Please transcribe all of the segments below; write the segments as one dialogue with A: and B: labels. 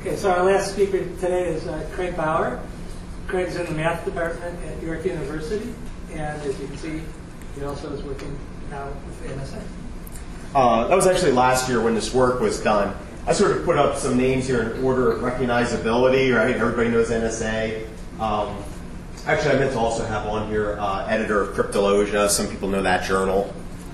A: Okay, so our last speaker today is Craig Bauer. Craig's in the math department at York University, and as you can see, he also is working now with NSA.
B: That was actually last year when this work was done. I sort of put up some names here in order of recognizability, right? Everybody knows NSA. Actually, I meant to also have on here editor of Cryptologia. Some people know that journal.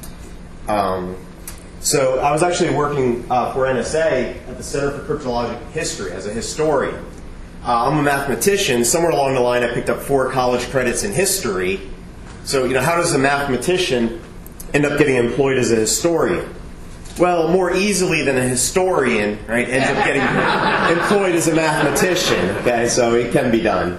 B: So I was actually working for NSA at the Center for Cryptologic History as a historian. I'm a mathematician. Somewhere along the line, I picked up 4 college credits in history. So, how does a mathematician end up getting employed as a historian? Well, more easily than a historian, right, ends up getting employed as a mathematician. Okay, so it can be done.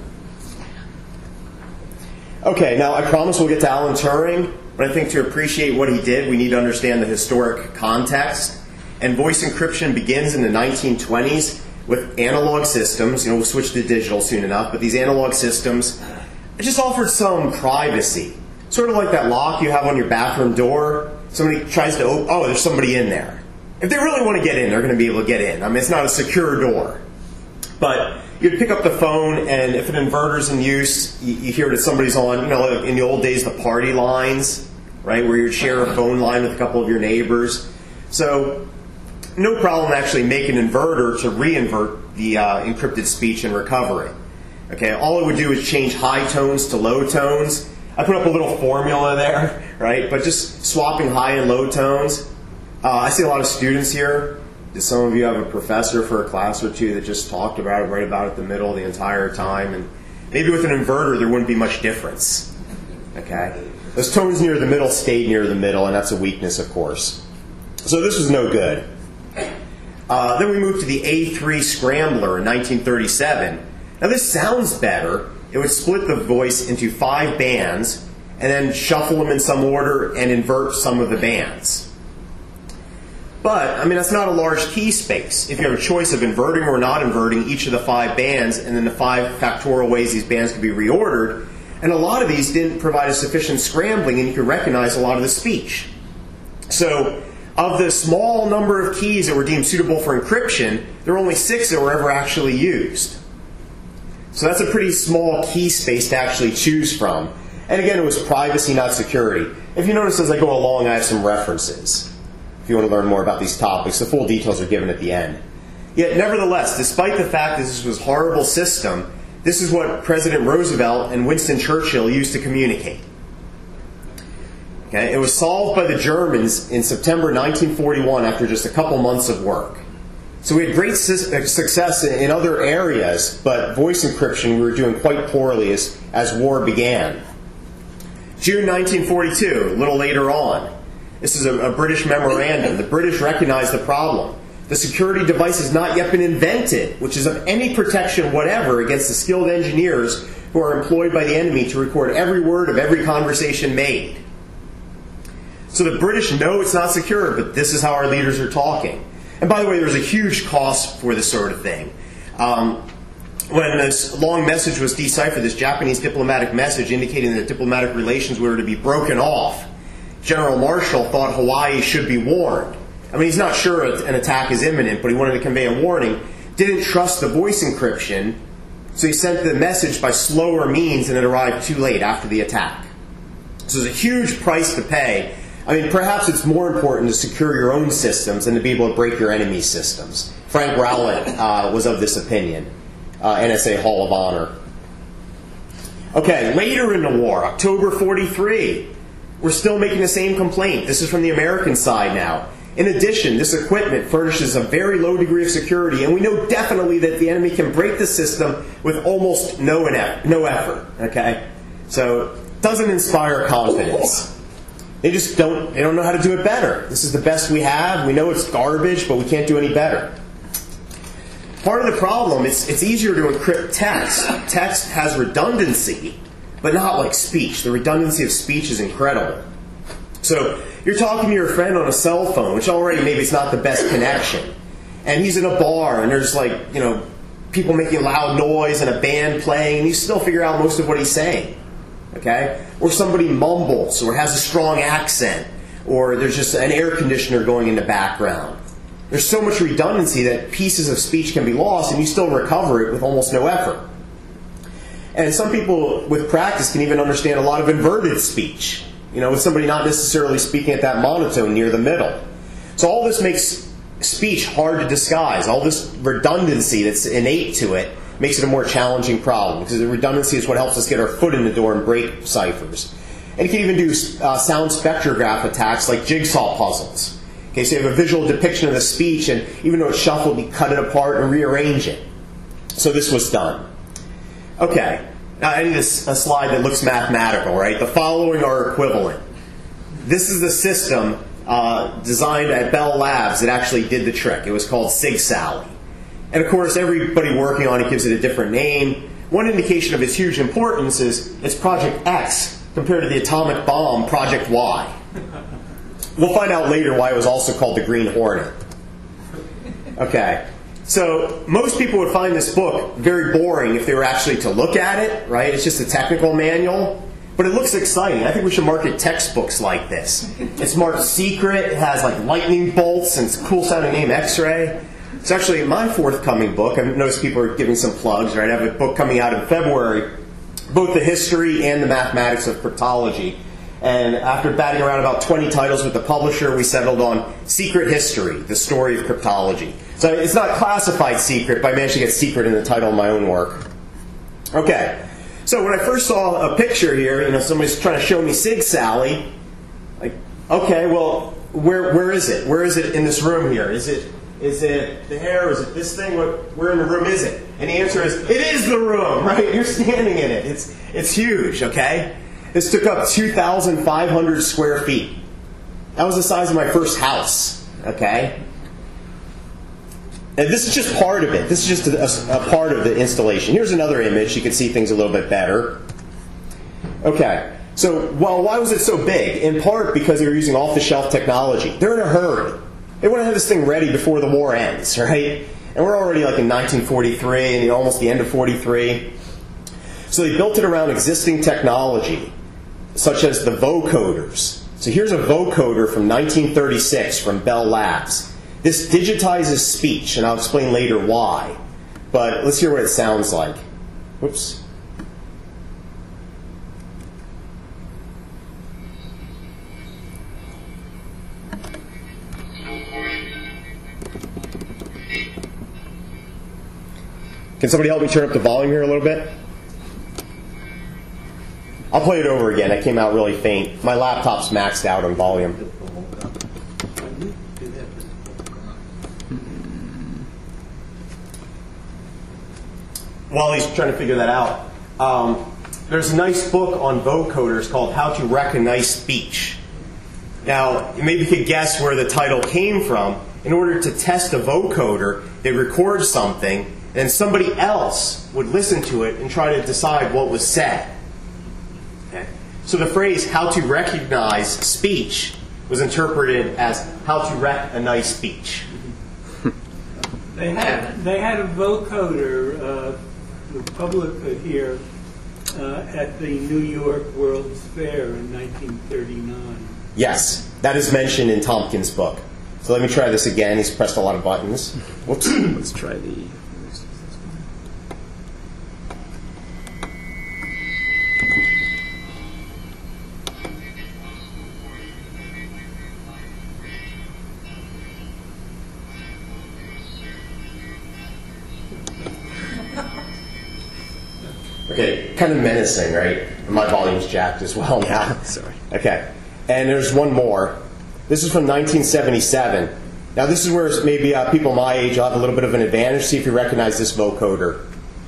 B: Okay, now I promise we'll get to Alan Turing, but I think to appreciate what he did, we need to understand the historic context. And voice encryption begins in the 1920s with analog systems. We'll switch to digital soon enough, but these analog systems just offered some privacy. Sort of like that lock you have on your bathroom door. Somebody tries to open, oh, there's somebody in there. If they really want to get in, they're going to be able to get in. I mean, it's not a secure door. But you'd pick up the phone, and if an inverter's in use, you hear that somebody's on, in the old days, the party lines, right, where you'd share a phone line with a couple of your neighbors. So no problem actually make an inverter to re-invert the encrypted speech and recover it. Okay, all it would do is change high tones to low tones. I put up a little formula there, right? But just swapping high and low tones. I see a lot of students here. Some of you have a professor for a class or two that just talked about it right about at the middle the entire time. And maybe with an inverter, there wouldn't be much difference. Okay? Those tones near the middle stayed near the middle, and that's a weakness, of course. So this was no good. Then we moved to the A3 Scrambler in 1937. Now this sounds better. It would split the voice into 5 bands and then shuffle them in some order and invert some of the bands. But, that's not a large key space. If you have a choice of inverting or not inverting each of the 5 bands and then the 5 factorial ways these bands could be reordered, and a lot of these didn't provide a sufficient scrambling and you could recognize a lot of the speech. So, of the small number of keys that were deemed suitable for encryption, there were only 6 that were ever actually used. So that's a pretty small key space to actually choose from. And again, it was privacy, not security. If you notice as I go along, I have some references. If you want to learn more about these topics, the full details are given at the end. Yet, nevertheless, despite the fact that this was a horrible system, this is what President Roosevelt and Winston Churchill used to communicate. Okay? It was solved by the Germans in September 1941 after just a couple months of work. So we had great success in other areas, but voice encryption we were doing quite poorly as war began. June 1942, a little later on. This is a British memorandum. The British recognized the problem. The security device has not yet been invented, which is of any protection whatever against the skilled engineers who are employed by the enemy to record every word of every conversation made. So the British know it's not secure, but this is how our leaders are talking. And by the way, there's a huge cost for this sort of thing. When this long message was deciphered, this Japanese diplomatic message indicating that diplomatic relations were to be broken off, General Marshall thought Hawaii should be warned. He's not sure an attack is imminent, but he wanted to convey a warning. Didn't trust the voice encryption, so he sent the message by slower means and it arrived too late after the attack. So there's a huge price to pay. Perhaps it's more important to secure your own systems than to be able to break your enemy's systems. Frank Rowlett was of this opinion, NSA Hall of Honor. Okay, later in the war, October 43, we're still making the same complaint. This is from the American side now. In addition, this equipment furnishes a very low degree of security, and we know definitely that the enemy can break the system with almost no effort. Okay? So, it doesn't inspire confidence. They don't know how to do it better. This is the best we have. We know it's garbage, but we can't do any better. Part of the problem is it's easier to encrypt text. Text has redundancy, but not like speech. The redundancy of speech is incredible. So you're talking to your friend on a cell phone, which already maybe it's not the best connection. And he's in a bar, and there's people making loud noise and a band playing, and you still figure out most of what he's saying. Okay? Or somebody mumbles or has a strong accent, or there's just an air conditioner going in the background. there's so much redundancy that pieces of speech can be lost and you still recover it with almost no effort. And some people with practice can even understand a lot of inverted speech, with somebody not necessarily speaking at that monotone near the middle. So all this makes speech hard to disguise. All this redundancy that's innate to it makes it a more challenging problem, because the redundancy is what helps us get our foot in the door and break ciphers. And you can even do sound spectrograph attacks like jigsaw puzzles. Okay, so you have a visual depiction of the speech, and even though it's shuffled, you cut it apart and rearrange it. So this was done. Okay, now I need a slide that looks mathematical, right? The following are equivalent. This is the system designed at Bell Labs that actually did the trick. It was called SigSally. And of course, everybody working on it gives it a different name. One indication of its huge importance is it's Project X compared to the atomic bomb, Project Y. We'll find out later why it was also called the Green Hornet. Okay, so most people would find this book very boring if they were actually to look at it, right? It's just a technical manual, but it looks exciting. I think we should market textbooks like this. It's marked secret, it has like lightning bolts, and it's a cool sounding name, X-ray. It's actually my forthcoming book. I've noticed people are giving some plugs, right? I have a book coming out in February, both the history and the mathematics of cryptology. And after batting around about 20 titles with the publisher, we settled on Secret History, the story of cryptology. So it's not classified secret, but I managed to get secret in the title of my own work. Okay, so when I first saw a picture here, somebody's trying to show me SigSally, like, okay, well, where is it? Where is it in this room here? Is it the hair? Is it this thing? Where in the room is it? And the answer is, it is the room, right? You're standing in it. It's huge, okay? This took up 2,500 square feet. That was the size of my first house, okay? And this is just part of it. This is just a part of the installation. Here's another image. You can see things a little bit better. Okay, so why was it so big? In part because they were using off-the-shelf technology. They're in a hurry. They want to have this thing ready before the war ends, right? And we're already like in 1943 and almost the end of 43. So they built it around existing technology, such as the vocoders. So here's a vocoder from 1936 from Bell Labs. This digitizes speech, and I'll explain later why. But let's hear what it sounds like. Whoops. Can somebody help me turn up the volume here a little bit? I'll play it over again. It came out really faint. My laptop's maxed out on volume. While he's trying to figure that out, there's a nice book on vocoders called How to Recognize Speech. Now, maybe you could guess where the title came from. In order to test a vocoder, they record something, and somebody else would listen to it and try to decide what was said. Okay. So the phrase, how to recognize speech, was interpreted as how to wreck a nice speech.
C: They had a vocoder, the public could hear at the New York World's Fair in 1939.
B: Yes, that is mentioned in Tompkins' book. So let me try this again. He's pressed a lot of buttons. Whoops.
D: Let's try the...
B: Okay, kind of menacing, right? And my volume's jacked as well now.
D: Sorry.
B: Okay, and there's one more. This is from 1977. Now this is where maybe people my age will have a little bit of an advantage. See if you recognize this vocoder.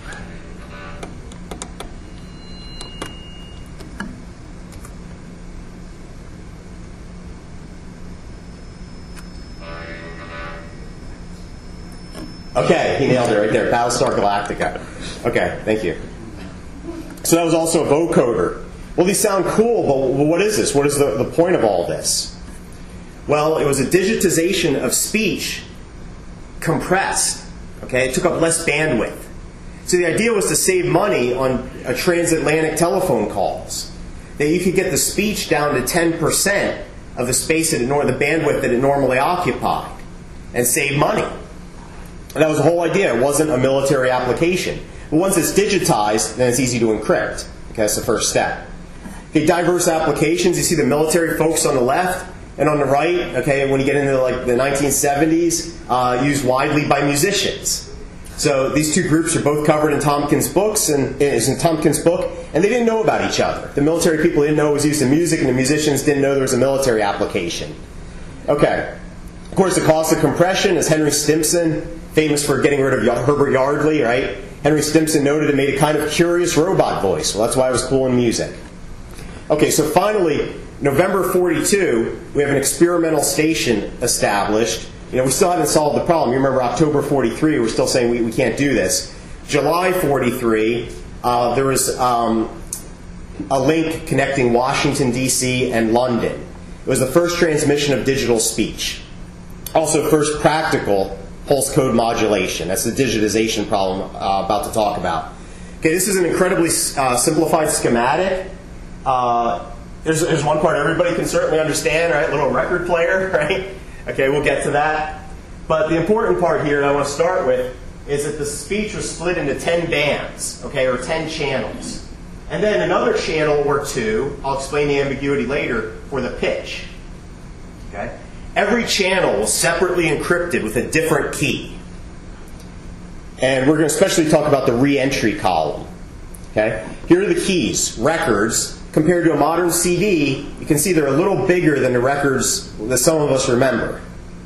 B: Okay, he nailed it right there. Battlestar Galactica. Okay, thank you. So that was also a vocoder. Well, these sound cool, but what is this? What is the point of all this? Well, it was a digitization of speech compressed. Okay, it took up less bandwidth. So the idea was to save money on transatlantic telephone calls. That you could get the speech down to 10% of the space that the bandwidth that it normally occupied. and save money. And that was the whole idea. It wasn't a military application. But once it's digitized, then it's easy to encrypt. Okay, that's the first step. Okay, diverse applications. You see the military folks on the left and on the right. Okay, when you get into like the 1970s, used widely by musicians. So these two groups are both covered in Tompkins' books, and is in Tompkins' book, and they didn't know about each other. The military people didn't know it was used in music, and the musicians didn't know there was a military application. Okay. Of course, the cost of compression is Henry Stimson, famous for getting rid of Herbert Yardley, right? Henry Stimson noted it made a kind of curious robot voice. Well, that's why it was cool in music. Okay, so finally, November 42, we have an experimental station established. We still haven't solved the problem. You remember October 43, we're still saying we can't do this. July 43, there was a link connecting Washington, D.C. and London. It was the first transmission of digital speech. Also, first practical pulse code modulation. That's the digitization problem I'm about to talk about. Okay, this is an incredibly simplified schematic. There's one part everybody can certainly understand, right? Little record player, right? Okay, we'll get to that. But the important part here that I want to start with is that the speech was split into 10 bands, okay, or 10 channels. And then another channel or two, I'll explain the ambiguity later, for the pitch. Okay? Every channel was separately encrypted with a different key. And we're going to especially talk about the re-entry column. Okay? Here are the keys. Records. Compared to a modern CD, you can see they're a little bigger than the records that some of us remember.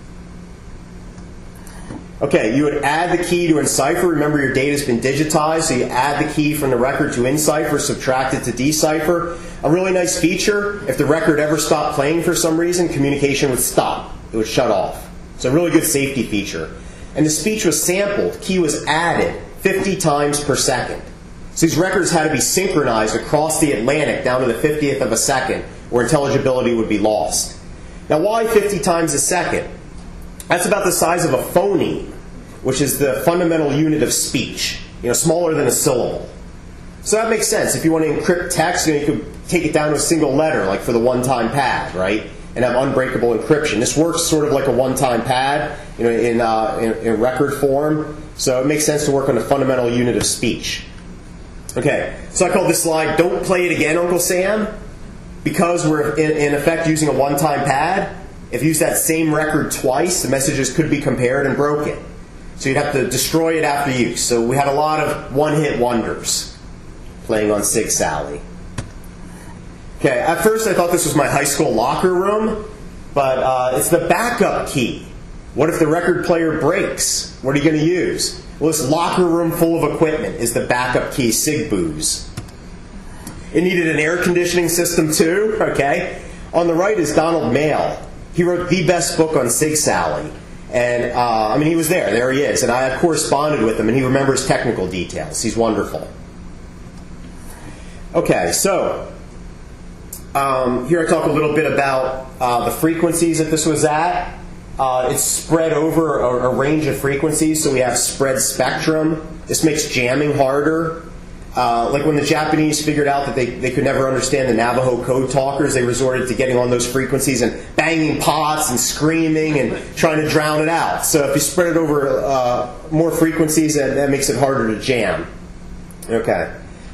B: Okay, you would add the key to encipher. Remember, your data has been digitized, so you add the key from the record to encipher, subtract it to decipher. A really nice feature, if the record ever stopped playing for some reason, communication would stop. It would shut off. It's a really good safety feature. And the speech was sampled. Key was added 50 times per second. So these records had to be synchronized across the Atlantic down to the 50th of a second, or intelligibility would be lost. Now, why 50 times a second? That's about the size of a phoneme, which is the fundamental unit of speech, smaller than a syllable. So that makes sense. If you want to encrypt text, you could take it down to a single letter, like for the one-time pad, right? And have unbreakable encryption. This works sort of like a one-time pad, in record form. So it makes sense to work on a fundamental unit of speech. Okay, so I call this slide, "Don't Play It Again, Uncle Sam," because we're in effect using a one-time pad. If you use that same record twice, the messages could be compared and broken. So you'd have to destroy it after use. So we had a lot of one-hit wonders playing on Sig Sally. Okay, at first I thought this was my high school locker room, but it's the backup key. What if the record player breaks? What are you going to use? Well, this locker room full of equipment is the backup key, Sig Booze. It needed an air conditioning system too, okay? On the right is Donald Mayle. He wrote the best book on Sig Sally. And, he was there. There he is. And I have corresponded with him, and he remembers technical details. He's wonderful. Okay, so here I talk a little bit about the frequencies that this was at. It's spread over a range of frequencies, so we have spread spectrum. This makes jamming harder. Like when the Japanese figured out that they could never understand the Navajo code talkers, they resorted to getting on those frequencies and banging pots and screaming and trying to drown it out. So if you spread it over more frequencies, that makes it harder to jam. Okay.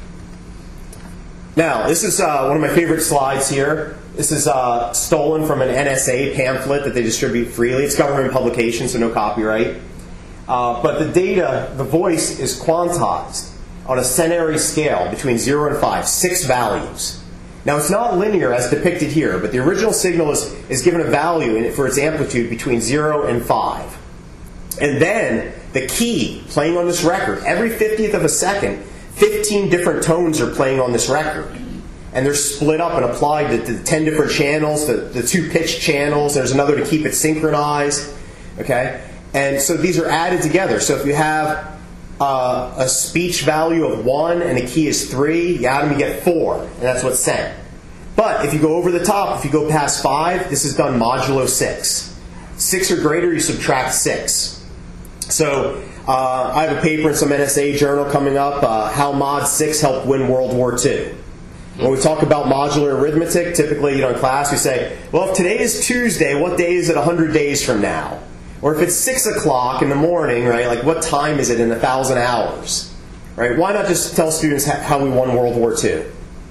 B: Now, this is one of my favorite slides here. This is stolen from an NSA pamphlet that they distribute freely. It's government publication, so no copyright. But the data, the voice, is quantized on a centenary scale between 0 and 5, 6 values. Now, it's not linear as depicted here, but the original signal is given a value for its amplitude between 0 and 5. And then the key playing on this record, every 50th of a second, 15 different tones are playing on this record. And they're split up and applied to the 10 different channels, the 2 pitch channels. There's another to keep it synchronized. Okay? And so these are added together. So if you have a speech value of 1 and a key is 3, you add them, you get 4. And that's what's sent. But if you go over the top, if you go past 5, this is done modulo 6. 6 or greater, you subtract 6. So I have a paper in some NSA journal coming up, How Mod 6 Helped Win World War II. When we talk about modular arithmetic, typically in class we say, well, if today is Tuesday, what day is it 100 days from now? Or if it's 6 o'clock in the morning, right, like what time is it in 1,000 hours? Right? Why not just tell students how we won World War II?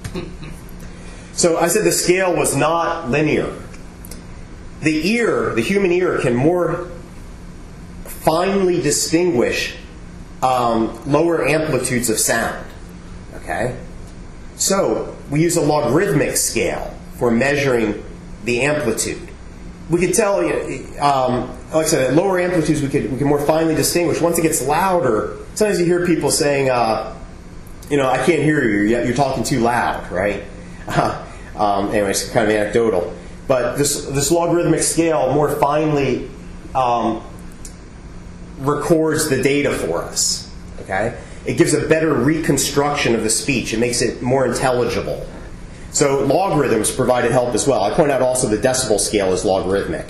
B: So I said the scale was not linear. The ear, the human ear, can more finely distinguish lower amplitudes of sound. Okay? So we use a logarithmic scale for measuring the amplitude. We could tell, like I said, at lower amplitudes we can more finely distinguish. Once it gets louder, sometimes you hear people saying, I can't hear you. You're talking too loud, right? Anyway, it's kind of anecdotal. But this logarithmic scale more finely records the data for us. Okay? It gives a better reconstruction of the speech. It makes it more intelligible. So logarithms provided help as well. I point out also the decibel scale is logarithmic.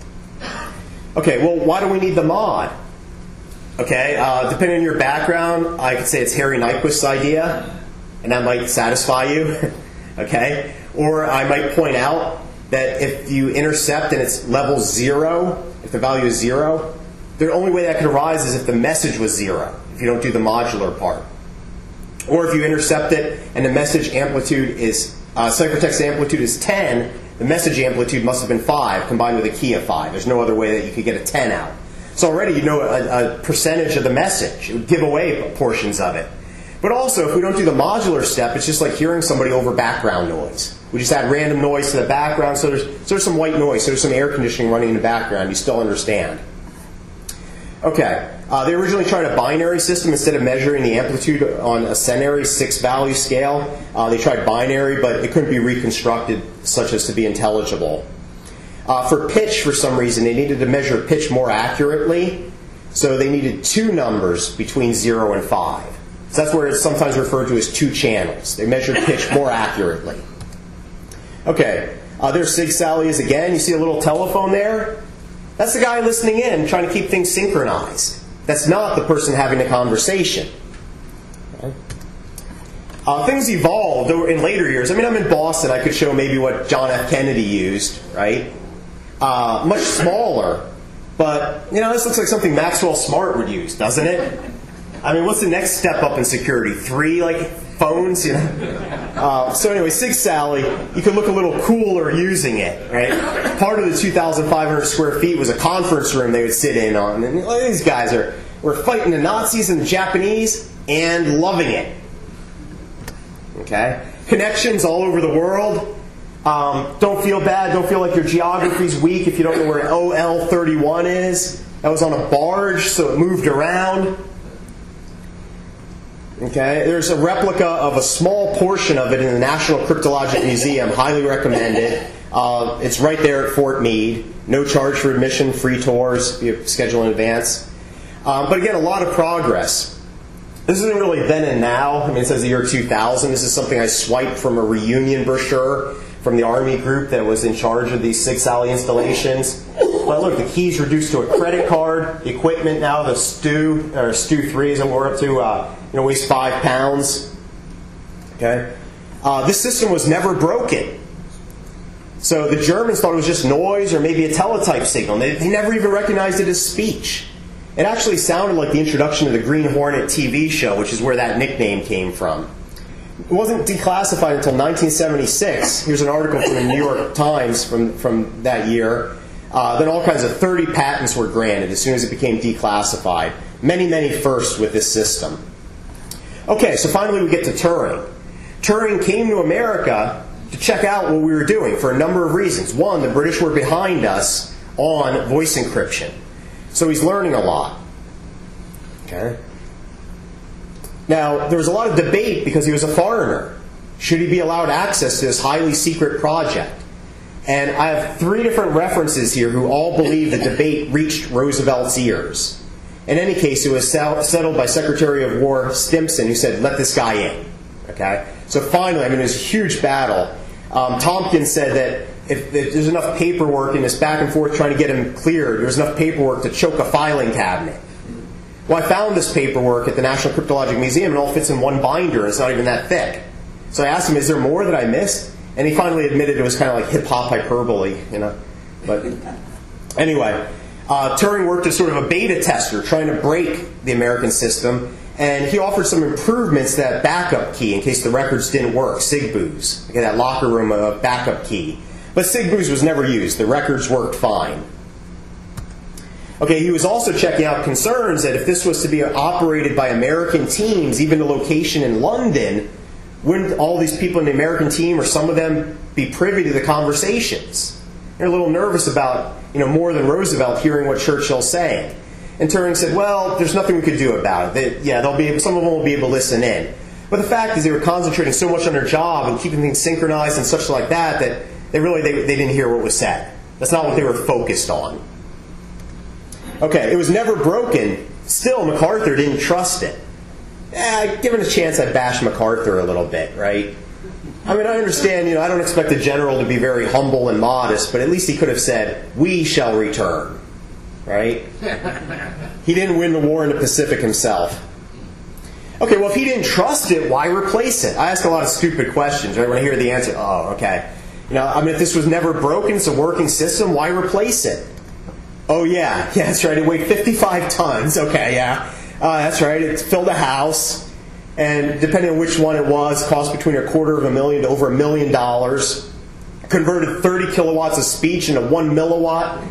B: Okay, well, why do we need the mod? Okay, depending on your background, I could say it's Harry Nyquist's idea, and that might satisfy you. Okay? Or I might point out that if you intercept and it's level 0, if the value is 0, the only way that could arise is if the message was 0, if you don't do the modular part. Or if you intercept it and the message amplitude is, ciphertext amplitude is 10, the message amplitude must have been 5 combined with a key of 5. There's no other way that you could get a 10 out. So already you know a percentage of the message. It would give away portions of it. But also, if we don't do the modular step, it's just like hearing somebody over background noise. We just add random noise to the background, so there's some white noise, so there's some air conditioning running in the background. You still understand. Okay, they originally tried a binary system instead of measuring the amplitude on a Cenary 6-value scale. They tried binary, but it couldn't be reconstructed such as to be intelligible. For pitch, for some reason, they needed to measure pitch more accurately, so they needed 2 numbers between 0 and 5. So that's where it's sometimes referred to as 2 channels. They measured pitch more accurately. Okay, there's Sig Saulius again. You see a little telephone there? That's the guy listening in, trying to keep things synchronized. That's not the person having the conversation. Okay. Things evolved in later years. I mean, I'm in Boston. I could show maybe what John F. Kennedy used, right? Much smaller. But, this looks like something Maxwell Smart would use, doesn't it? I mean, what's the next step up in security? 3, phones? So anyway, Sig Sally, you could look a little cooler using it, right? Part of the 2,500 square feet was a conference room they would sit in on. And these guys were fighting the Nazis and the Japanese and loving it. Okay? Connections all over the world. Don't feel bad. Don't feel like your geography's weak if you don't know where OL31 is. That was on a barge, so it moved around. Okay, there's a replica of a small portion of it in the National Cryptologic Museum. Highly recommend it. It's right there at Fort Meade. No charge for admission, free tours. You schedule in advance. But again, a lot of progress. This isn't really then and now. I mean, it says the year 2000. This is something I swiped from a reunion brochure from the Army group that was in charge of these Sig Saulius installations. But look, the key's reduced to a credit card. The equipment now, the Stu 3 is what we're up to, weighs 5 pounds. Okay? This system was never broken. So the Germans thought it was just noise or maybe a teletype signal. They never even recognized it as speech. It actually sounded like the introduction of the Green Hornet TV show, which is where that nickname came from. It wasn't declassified until 1976. Here's an article from the New York Times from that year. Then all kinds of 30 patents were granted as soon as it became declassified. Many, many firsts with this system. Okay, so finally we get to Turing. Turing came to America to check out what we were doing for a number of reasons. One, the British were behind us on voice encryption. So he's learning a lot. Okay. Now, there was a lot of debate because he was a foreigner. Should he be allowed access to this highly secret project? And I have 3 different references here who all believe the debate reached Roosevelt's ears. In any case, it was settled by Secretary of War Stimson, who said, let this guy in. Okay? So finally, it was a huge battle. Tompkins said that if there's enough paperwork in this back and forth trying to get him cleared, there's enough paperwork to choke a filing cabinet. Well, I found this paperwork at the National Cryptologic Museum, and it all fits in one binder, and it's not even that thick. So I asked him, is there more that I missed? And he finally admitted it was kind of like hip-hop hyperbole, But anyway, Turing worked as sort of a beta tester, trying to break the American system, and he offered some improvements to that backup key in case the records didn't work, SIGBOOS, okay, that locker room backup key. But SIGBOOS was never used. The records worked fine. Okay, he was also checking out concerns that if this was to be operated by American teams, even a location in London, wouldn't all these people in the American team, or some of them, be privy to the conversations? They're a little nervous about, more than Roosevelt hearing what Churchill's saying. And Turing said, well, there's nothing we could do about it. Some of them will be able to listen in. But the fact is they were concentrating so much on their job and keeping things synchronized and such like that they didn't hear what was said. That's not what they were focused on. Okay, it was never broken. Still, MacArthur didn't trust it. Given a chance, I'd bash MacArthur a little bit, right? I mean, I understand, I don't expect the general to be very humble and modest, but at least he could have said, we shall return, right? He didn't win the war in the Pacific himself. Okay, well, if he didn't trust it, why replace it? I ask a lot of stupid questions, right? When I hear the answer, oh, okay. If this was never broken, it's a working system, why replace it? Oh, yeah, that's right, it weighed 55 tons, okay, yeah. That's right, it filled a house. And depending on which one it was, cost between $250,000 to over $1 million. Converted 30 kilowatts of speech into 1 milliwatt.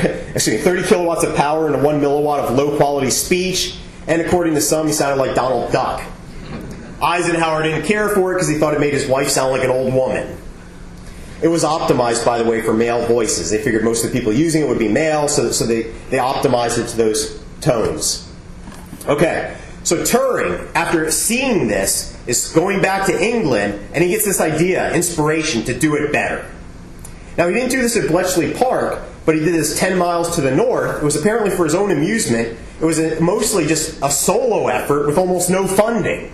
B: 30 kilowatts of power into 1 milliwatt of low-quality speech. And according to some, he sounded like Donald Duck. Eisenhower didn't care for it because he thought it made his wife sound like an old woman. It was optimized, by the way, for male voices. They figured most of the people using it would be male, so they optimized it to those tones. Okay. So Turing, after seeing this, is going back to England, and he gets this idea, inspiration, to do it better. Now, he didn't do this at Bletchley Park, but he did this 10 miles to the north. It was apparently for his own amusement. It was mostly just a solo effort with almost no funding.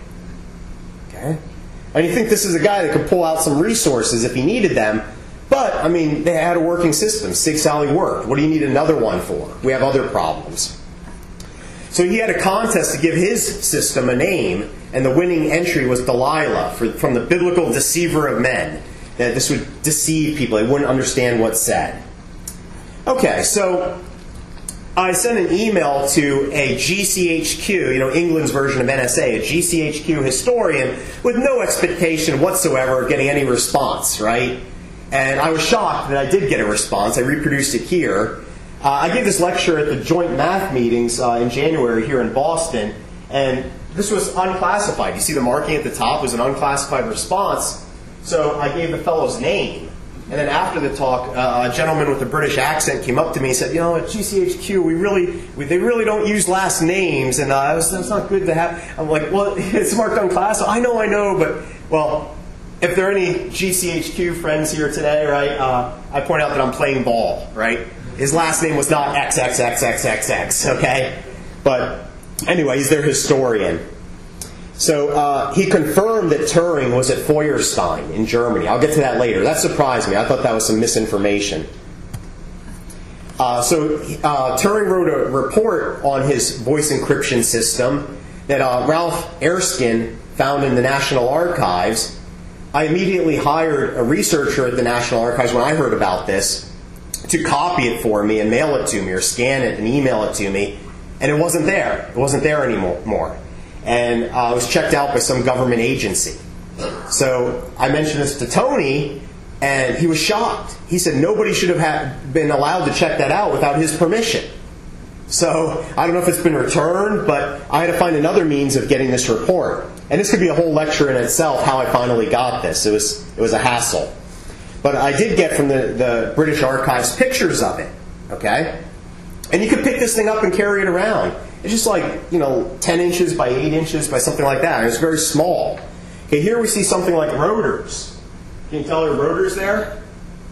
B: Okay? And you think this is a guy that could pull out some resources if he needed them, but, they had a working system. Sig Sauer worked. What do you need another one for? We have other problems. So he had a contest to give his system a name, and the winning entry was Delilah, from the biblical deceiver of men. That this would deceive people. They wouldn't understand what's said. Okay, so I sent an email to a GCHQ, England's version of NSA, a GCHQ historian, with no expectation whatsoever of getting any response, right? And I was shocked that I did get a response. I reproduced it here. I gave this lecture at the joint math meetings in January here in Boston, and this was unclassified. You see the marking at the top was an unclassified response. So I gave the fellow's name. And then after the talk, a gentleman with a British accent came up to me and said, at GCHQ, they really don't use last names, and that's not good to have. I'm like, well, it's marked unclassified. I know, but, well, if there are any GCHQ friends here today, right, I point out that I'm playing ball, right? His last name was not XXXXXX, okay? But anyway, he's their historian. So he confirmed that Turing was at Feuerstein in Germany. I'll get to that later. That surprised me. I thought that was some misinformation. Turing wrote a report on his voice encryption system that Ralph Erskine found in the National Archives. I immediately hired a researcher at the National Archives when I heard about this to copy it for me and mail it to me, or scan it and email it to me, and it wasn't there. It wasn't there anymore. And it was checked out by some government agency. So I mentioned this to Tony, and he was shocked. He said nobody should have been allowed to check that out without his permission. So I don't know if it's been returned, but I had to find another means of getting this report. And this could be a whole lecture in itself, how I finally got this. It was a hassle. But I did get from the British Archives pictures of it, okay? And you could pick this thing up and carry it around. It's just like, 10 inches by 8 inches by something like that. It's very small. Okay, here we see something like rotors. Can you tell there are rotors there?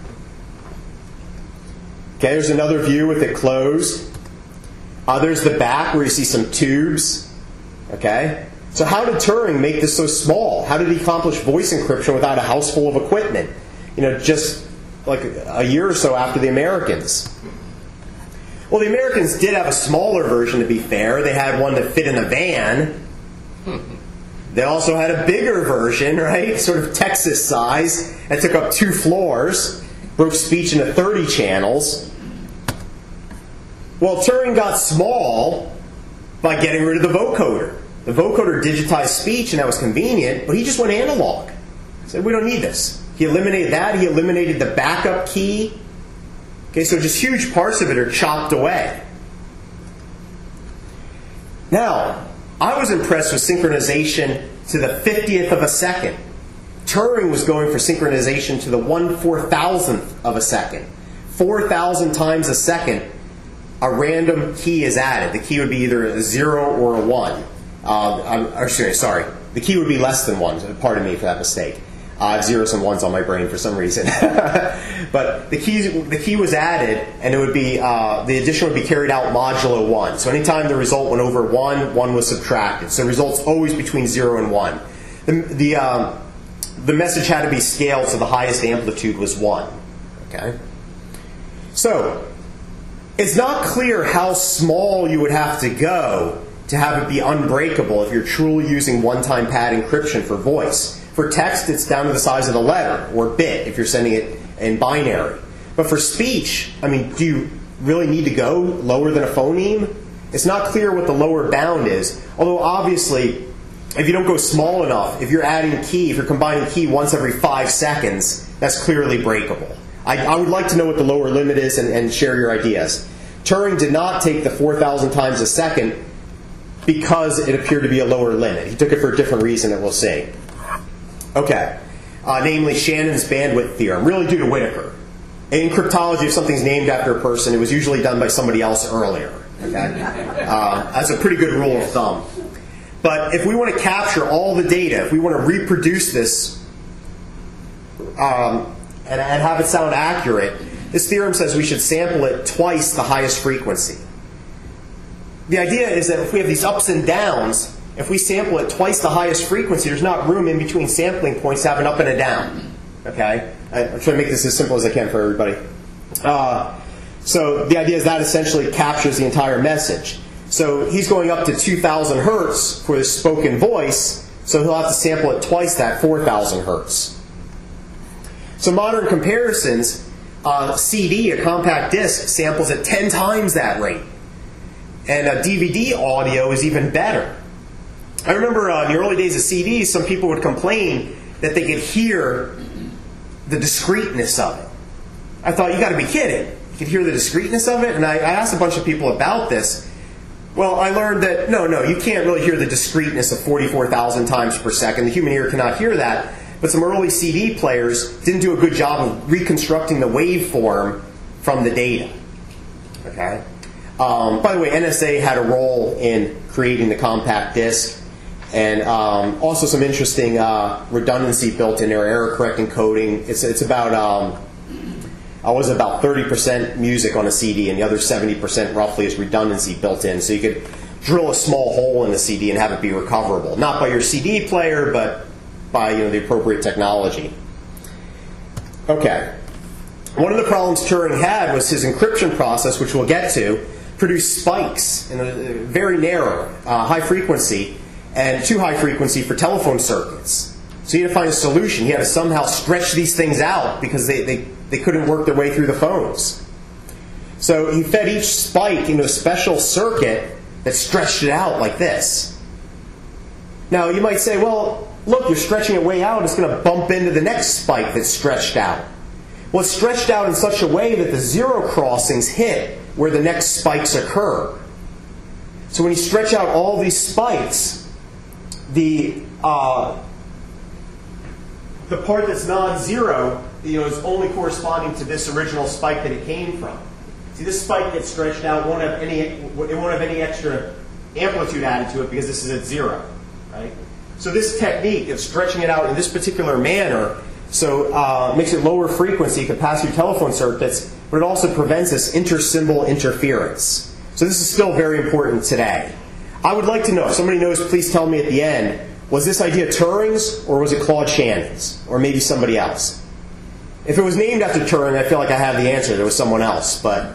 B: Okay, there's another view with it closed. There's the back where you see some tubes. Okay? So how did Turing make this so small? How did he accomplish voice encryption without a house full of equipment? Just like a year or so after the Americans. Well, the Americans did have a smaller version, to be fair. They had one that fit in a van. They also had a bigger version, right? Sort of Texas size. That took up 2 floors. Broke speech into 30 channels. Well, Turing got small by getting rid of the vocoder. The vocoder digitized speech, and that was convenient, but he just went analog. He said, we don't need this. He eliminated that. He eliminated the backup key. Okay, so just huge parts of it are chopped away. Now, I was impressed with synchronization to the 50th of a second. Turing was going for synchronization to the 1/4000th of a second. 4,000 times a second, a random key is added. The key would be either a 0 or a 1. Sorry. The key would be less than 1. Pardon me for that mistake. I have zeros and ones on my brain for some reason. But the key was added, and it would be the addition would be carried out modulo 1. So anytime the result went over 1, 1 was subtracted. So the result's always between 0 and 1. The message had to be scaled, so the highest amplitude was 1. Okay. So it's not clear how small you would have to go to have it be unbreakable if you're truly using one-time pad encryption for voice. For text, it's down to the size of the letter or bit if you're sending it in binary. But for speech, I mean, do you really need to go lower than a phoneme? It's not clear what the lower bound is. Although obviously, if you don't go small enough, if you're adding key, if you're combining key once every 5 seconds, that's clearly breakable. I would like to know what the lower limit is and share your ideas. Turing did not take the 4,000 times a second because it appeared to be a lower limit. He took it for a different reason that we'll see. Okay. Namely Shannon's bandwidth theorem, really due to Whittaker. In cryptology, if something's named after a person, it was usually done by somebody else earlier. Okay? That's a pretty good rule of thumb. But if we want to capture all the data, if we want to reproduce this and have it sound accurate, this theorem says we should sample it twice the highest frequency. The idea is that if we have these ups and downs, if we sample it twice the highest frequency, there's not room in between sampling points to have an up and a down. Okay? I'm trying to make this as simple as I can for everybody. So the idea is that essentially captures the entire message. So he's going up to 2,000 hertz for his spoken voice, so he'll have to sample it twice that, 4,000 hertz. So modern comparisons, CD, a compact disc, samples at 10 times that rate. And a DVD audio is even better. I remember in the early days of CDs, some people would complain that they could hear the discreteness of it. I thought, you got to be kidding. You could hear the discreteness of it? And I asked a bunch of people about this. Well, I learned that, no, you can't really hear the discreteness of 44,000 times per second. The human ear cannot hear that. But some early CD players didn't do a good job of reconstructing the waveform from the data. Okay? By the way, NSA had a role in creating the compact disc. And also some interesting redundancy built in there, error-correcting coding. It's about 30% music on a CD, and the other 70% roughly is redundancy built in. So you could drill a small hole in the CD and have it be recoverable, not by your CD player, but by the appropriate technology. Okay. One of the problems Turing had was his encryption process, which we'll get to, produced spikes in a very narrow, high frequency, and too high frequency for telephone circuits. So he had to find a solution. He had to somehow stretch these things out because they couldn't work their way through the phones. So he fed each spike into a special circuit that stretched it out like this. Now you might say, well, look, you're stretching it way out. It's going to bump into the next spike that's stretched out. Well, it's stretched out in such a way that the zero crossings hit where the next spikes occur. So when you stretch out all these spikes, the part that's non-zero, is only corresponding to this original spike that it came from. See, this spike gets stretched out; it won't have any extra amplitude added to it because this is at 0, right? So this technique of stretching it out in this particular manner, makes it lower frequency, can pass through telephone circuits, but it also prevents this inter-symbol interference. So this is still very important today. I would like to know, if somebody knows, please tell me at the end, was this idea Turing's or was it Claude Shannon's? Or maybe somebody else? If it was named after Turing, I feel like I have the answer. There was someone else, but...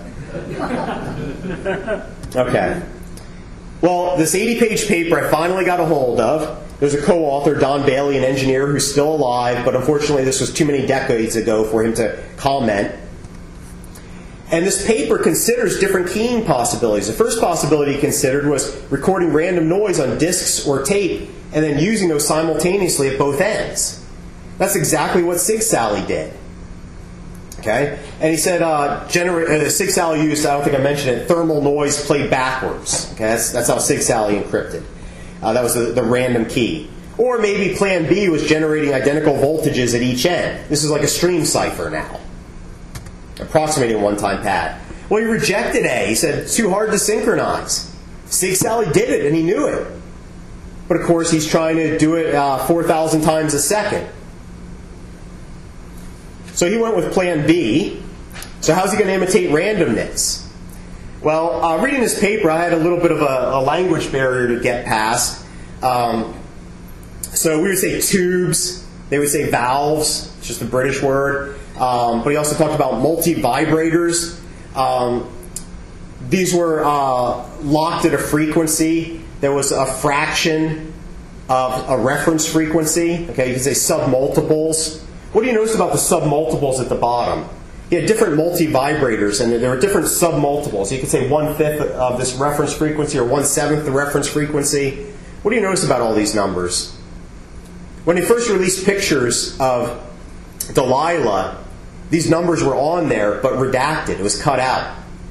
B: Okay. Well, this 80-page paper I finally got a hold of. There's a co-author, Don Bailey, an engineer who's still alive, but unfortunately this was too many decades ago for him to comment. And this paper considers different keying possibilities. The first possibility he considered was recording random noise on discs or tape and then using those simultaneously at both ends. That's exactly what Sigsaly did. Okay? And he said Sigsaly used, I don't think I mentioned it, thermal noise played backwards. Okay? That's how Sigsaly encrypted. That was the random key. Or maybe plan B was generating identical voltages at each end. This is like a stream cipher now, approximating a one-time pad. Well, he rejected A. He said it's too hard to synchronize. Sigsaly did it, and he knew it. But of course, he's trying to do it 4,000 times a second. So he went with plan B. So how's he going to imitate randomness? Well, reading this paper, I had a little bit of a language barrier to get past. So we would say tubes. They would say valves. It's just a British word. But he also talked about multi-vibrators. These were locked at a frequency. There was a fraction of a reference frequency. Okay, you can say submultiples. What do you notice about the submultiples at the bottom? You had different multi-vibrators, and there were different submultiples. You could say 1/5 of this reference frequency or 1/7 the reference frequency. What do you notice about all these numbers? When they first released pictures of Delilah, these numbers were on there, but redacted. It was cut out.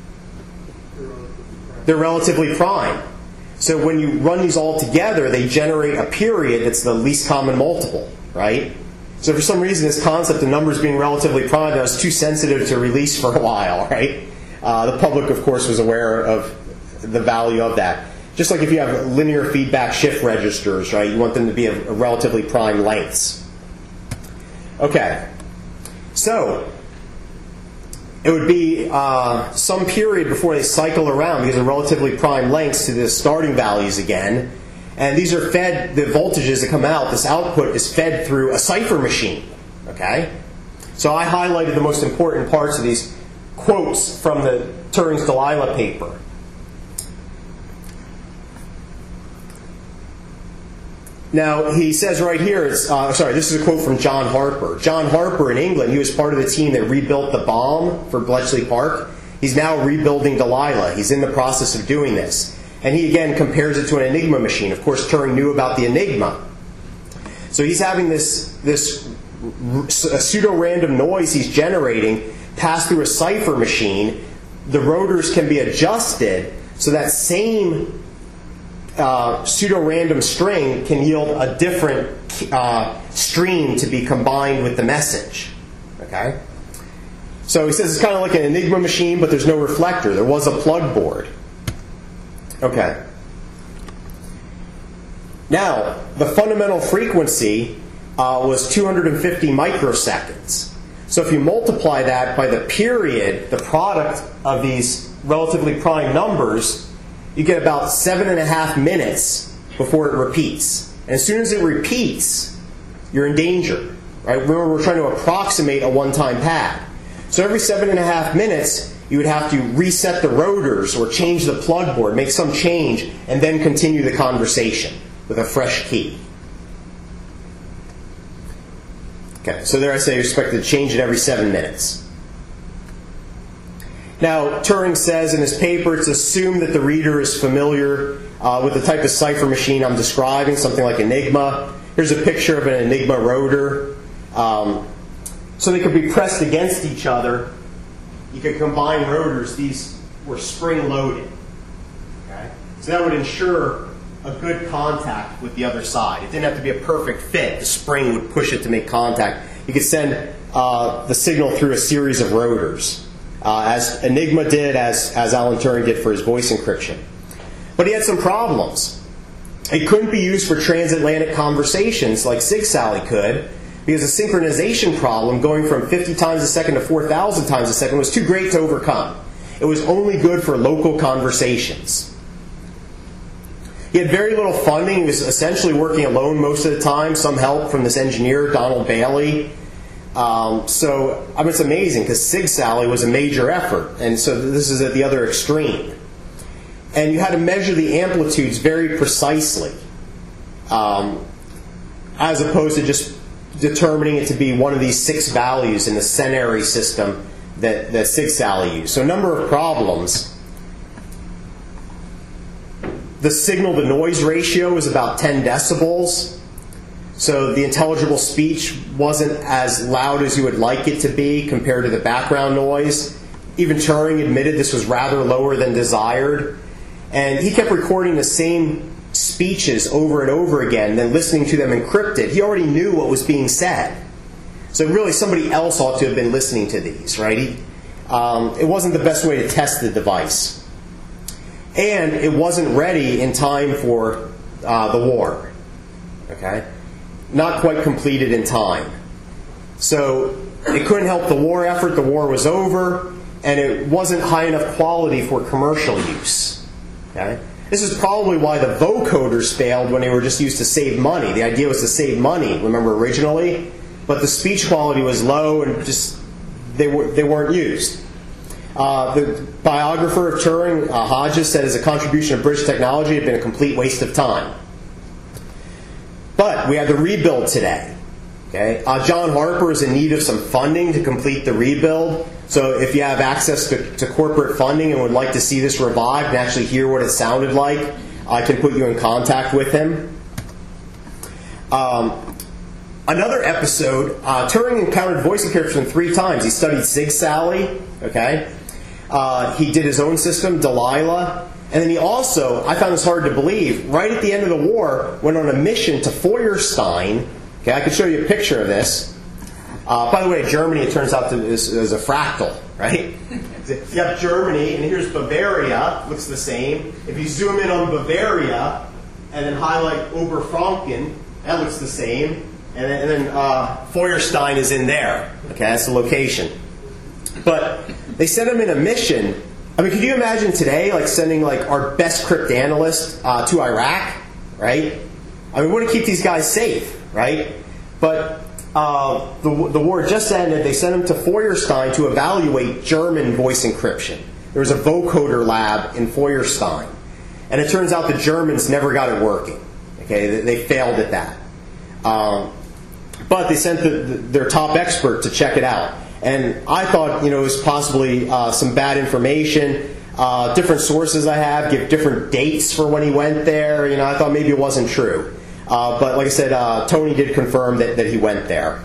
B: They're relatively prime. So when you run these all together, they generate a period that's the least common multiple, right? So for some reason, this concept of numbers being relatively prime was too sensitive to release for a while, right? The public, of course, was aware of the value of that. Just like if you have linear feedback shift registers, right? You want them to be a relatively prime lengths. Okay. So it would be some period before they cycle around because they're relatively prime lengths to the starting values again. And these are fed, the voltages that come out, this output is fed through a cipher machine. Okay? So I highlighted the most important parts of these quotes from the Turing's Delilah paper. Now, he says right here, this is a quote from John Harper. John Harper in England, he was part of the team that rebuilt the bomb for Bletchley Park. He's now rebuilding Delilah. He's in the process of doing this. And he, again, compares it to an Enigma machine. Of course, Turing knew about the Enigma. So he's having this pseudo-random noise he's generating pass through a cipher machine. The rotors can be adjusted so that same pseudo-random string can yield a different stream to be combined with the message. Okay? So he says it's kind of like an Enigma machine, but there's no reflector. There was a plug board. Okay. Now, the fundamental frequency was 250 microseconds. So if you multiply that by the period, the product of these relatively prime numbers, you get about 7.5 minutes before it repeats. And as soon as it repeats, you're in danger. Right? Remember, we're trying to approximate a one-time pad. So every 7.5 minutes, you would have to reset the rotors or change the plug board, make some change, and then continue the conversation with a fresh key. Okay, so there I say you expect to change it every 7 minutes. Now, Turing says in his paper, it's assumed that the reader is familiar with the type of cipher machine I'm describing, something like Enigma. Here's a picture of an Enigma rotor. So they could be pressed against each other. You could combine rotors. These were spring-loaded. Okay? So that would ensure a good contact with the other side. It didn't have to be a perfect fit. The spring would push it to make contact. You could send the signal through a series of rotors, as Enigma did, as Alan Turing did for his voice encryption. But he had some problems. It couldn't be used for transatlantic conversations like Sigsaly could, because the synchronization problem, going from 50 times a second to 4,000 times a second, was too great to overcome. It was only good for local conversations. He had very little funding. He was essentially working alone most of the time, some help from this engineer, Donald Bailey. So it's amazing, because Sigsaly was a major effort. And so this is at the other extreme. And you had to measure the amplitudes very precisely, as opposed to just determining it to be one of these 6 values in the Cenary system that Sigsaly used. So a number of problems. The signal-to-noise ratio is about 10 decibels. So the intelligible speech wasn't as loud as you would like it to be compared to the background noise. Even Turing admitted this was rather lower than desired. And he kept recording the same speeches over and over again, then listening to them encrypted. He already knew what was being said. So really somebody else ought to have been listening to these, right? It wasn't the best way to test the device. And it wasn't ready in time for the war. Okay? Not quite completed in time. So it couldn't help the war effort. The war was over. And it wasn't high enough quality for commercial use. Okay? This is probably why the vocoders failed when they were just used to save money. The idea was to save money, remember, originally? But the speech quality was low and just they weren't used. The biographer of Turing, Hodges, said his contribution to British technology had been a complete waste of time. But we have the rebuild today. Okay? John Harper is in need of some funding to complete the rebuild. So if you have access to corporate funding and would like to see this revived and actually hear what it sounded like, I can put you in contact with him. Another episode, Turing encountered voice encryption 3 times. He studied Sigsaly, okay? He did his own system, Delilah. And then he also, I found this hard to believe, right at the end of the war, went on a mission to Feuerstein. Okay, I could show you a picture of this. By the way, Germany, it turns out is a fractal, right? You have Germany, and here's Bavaria, looks the same. If you zoom in on Bavaria, and then highlight Oberfranken, that looks the same. And then Feuerstein is in there. Okay, that's the location. But they sent him in a mission. I mean, could you imagine today, like sending like our best cryptanalyst to Iraq, right? I mean, we want to keep these guys safe, right? But the war just ended. They sent him to Feuerstein to evaluate German voice encryption. There was a vocoder lab in Feuerstein, and it turns out the Germans never got it working. Okay, they failed at that. But they sent their top expert to check it out. And I thought, it was possibly some bad information. Different sources I have give different dates for when he went there. I thought maybe it wasn't true. But like I said, Tony did confirm that he went there.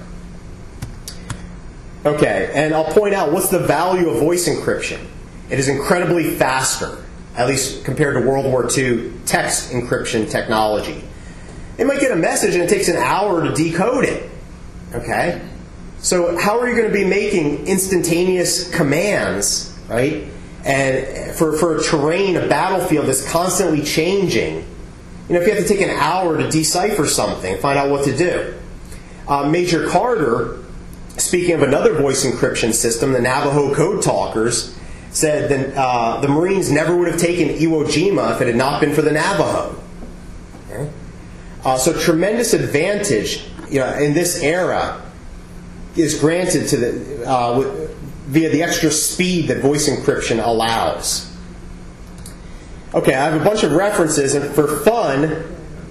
B: Okay, and I'll point out, what's the value of voice encryption? It is incredibly faster, at least compared to World War II text encryption technology. It might get a message and it takes an hour to decode it. Okay? So how are you going to be making instantaneous commands, right? And for a terrain, a battlefield that's constantly changing, if you have to take an hour to decipher something, find out what to do. Major Carter, speaking of another voice encryption system, the Navajo Code Talkers, said that the Marines never would have taken Iwo Jima if it had not been for the Navajo. Okay? So tremendous advantage, in this era is granted to via the extra speed that voice encryption allows. Okay, I have a bunch of references, and for fun,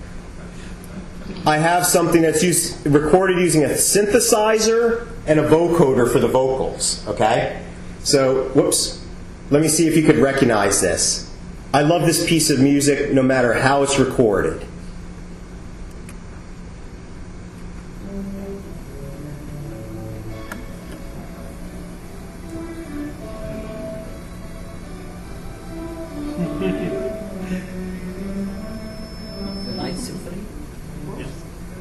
B: I have something that's recorded using a synthesizer and a vocoder for the vocals. Okay, so let me see if you could recognize this. I love this piece of music, no matter how it's recorded.
D: The Ninth Symphony.
C: Yes.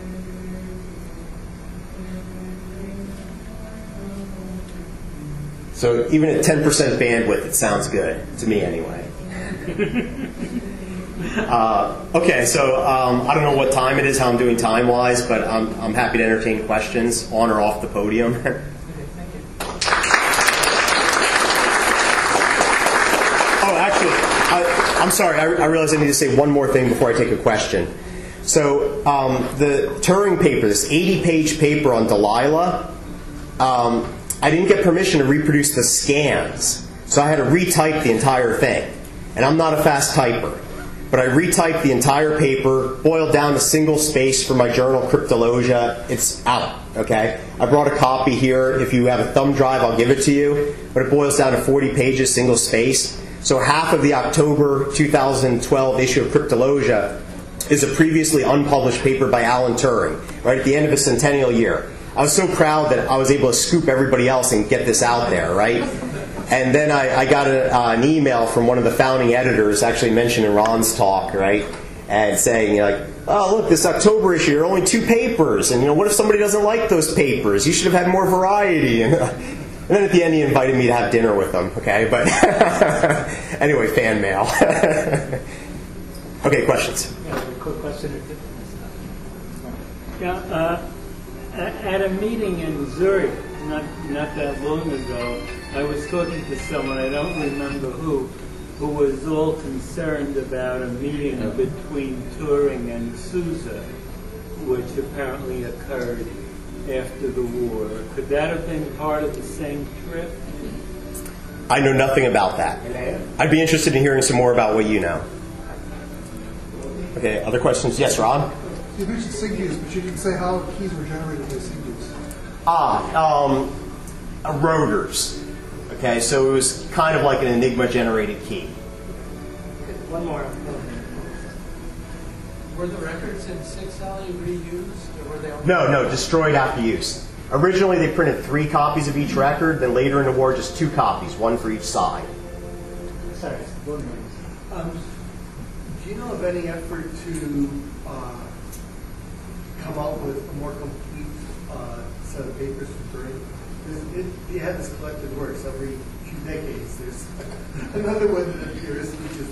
B: So even at 10% bandwidth, it sounds good, to me anyway. Okay, so I don't know what time it is, how I'm doing time-wise, but I'm happy to entertain questions on or off the podium. I'm sorry, I realize I need to say one more thing before I take a question. So the Turing paper, this 80-page paper on Delilah, I didn't get permission to reproduce the scans. So I had to retype the entire thing. And I'm not a fast typer. but I retyped the entire paper, boiled down to single space for my journal, Cryptologia. It's out, okay? I brought a copy here. If you have a thumb drive, I'll give it to you. But it boils down to 40 pages, single space. So half of the October 2012 issue of Cryptologia is a previously unpublished paper by Alan Turing, right at the end of a centennial year. I was so proud that I was able to scoop everybody else and get this out there, right? And then I got an email from one of the founding editors, actually mentioned in Ron's talk, right? And saying, you know, like, oh, look, this October issue, there are only 2 papers. And, you know, what if somebody doesn't like those papers? You should have had more variety. And then at the end, he invited me to have dinner with him, okay? But anyway, fan mail. Okay, questions?
A: Yeah, a quick question.
C: Yeah, at a meeting in Zurich, not that long ago, I was talking to someone, I don't remember who was all concerned about a meeting between Turing and Sousa, which apparently occurred after the war. Could that have been part of the same trip?
B: I know nothing about that. I'd be interested in hearing some more about what you know. Okay, other questions? Yes, Ron?
E: You mentioned SIGUs, but you didn't say how keys were generated by SIGUs.
B: Rotors. Okay, so it was kind of like an Enigma-generated key.
A: One more.
D: Were the records in 6LE reused, or were they all...
B: No, destroyed after use. Originally, they printed 3 copies of each record, then later in the war, just 2 copies, 1 for each side.
A: Sorry, one more.
E: Do you know of any effort to come out with a more complete set of papers from Turing? You have this collected works every few decades. There's another one that appears, which is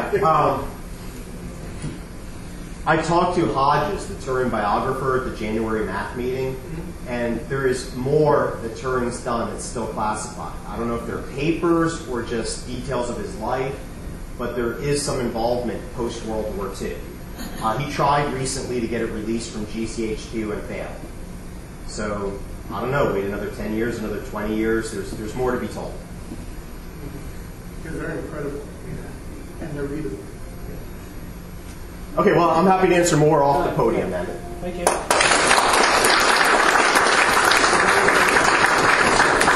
B: I talked to Hodges, the Turing biographer, at the January math meeting, and there is more that Turing's done that's still classified. I don't know if they're papers or just details of his life, but there is some involvement post-World War II. He tried recently to get it released from GCHQ and failed. So, I don't know, wait another 10 years, another 20 years, there's more to be told.
E: They're very incredible, and they're readable.
B: Okay, well, I'm happy to answer more off the podium then.
A: Thank you.